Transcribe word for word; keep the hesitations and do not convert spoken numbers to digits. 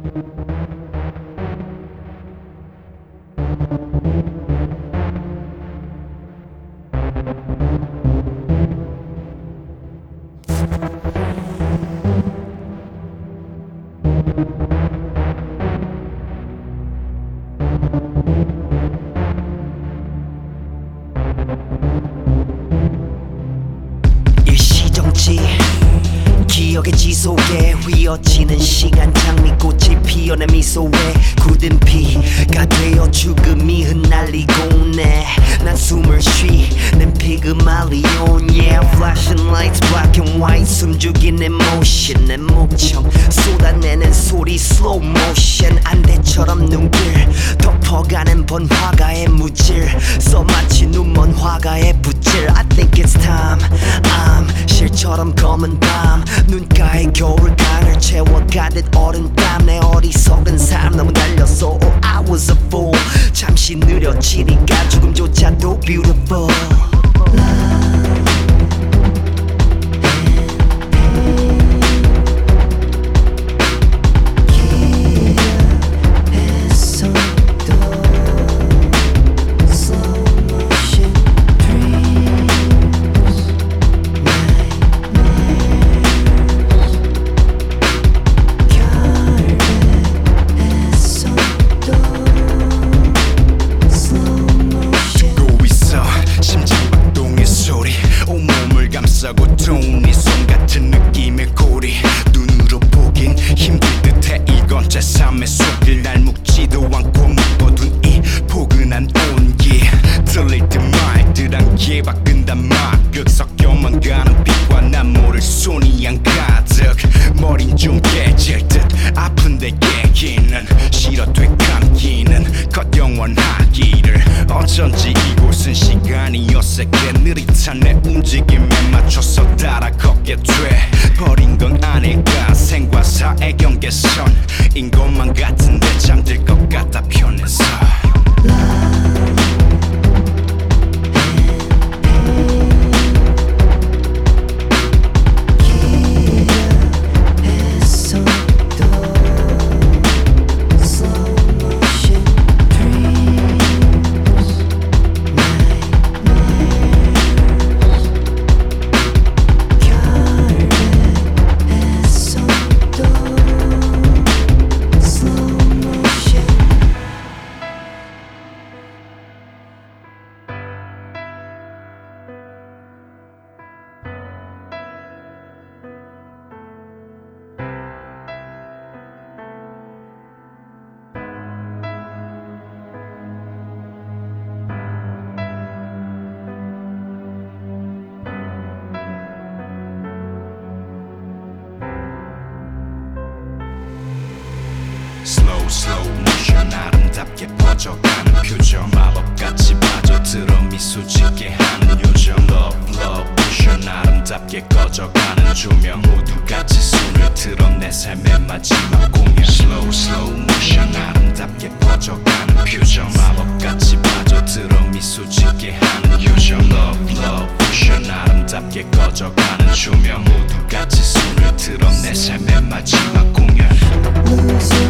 일시정지 기억의 지속에 휘어지는 시간 장미꽃이 피어내 미소에 굳은 피가 되어 죽음이 흩날리고 내 난 숨을 쉬는 피그말리온 Yeah flashing lights black and white 숨죽인 emotion 내 목청 쏟아내는 소리 slow motion 안대처럼 눈길 덮어가는 번화가의 무질 써마치 눈먼 화가의 붓질 I think it's time I'm 실처럼 검은 밤 눈가에 겨울강을 채워가듯 어른땀 내 어리석은 삶 너무 달렸어 Oh I was a fool 잠시 느려지니까 조금조차도 beautiful 고통이 손 같은 느낌의 고리 눈으로 보긴 힘들 듯해 이건 제 삶의 속을 날 묶지도 않고 묶어둔 이 포근한 온기 들릴 듯 말들 안개 바꾼단 마극 섞여만 가는 빛과 난 모를 손이 안 가득 머린 좀 깨질 듯 아픈데 얘기는 싫어 되감기는 컷 영원하기를 어쩐지 이곳은 시간이 어색해 느릿한 내 움직임에 맞춰서 따라 걷게 돼 버린 건 아닐까 생과 사의 경계선인 것만 같은데 잠들 것 같아 편해서 Slow slow motion 아름답게 퍼져가는 표정 마법같이 빠져들어 미소 짓게 하는 요정 Love love motion 아름답게 꺼져가는 조명 모두 같이 손을 들어 내 삶의 마지막 공연 Slow slow motion 아름답게 퍼져가는 표정 마법같이 빠져들어 미소 짓게 하는 요정 Love love motion 아름답게 꺼져가는 조명 모두 같이 손을 들어 내 삶의 마지막 공연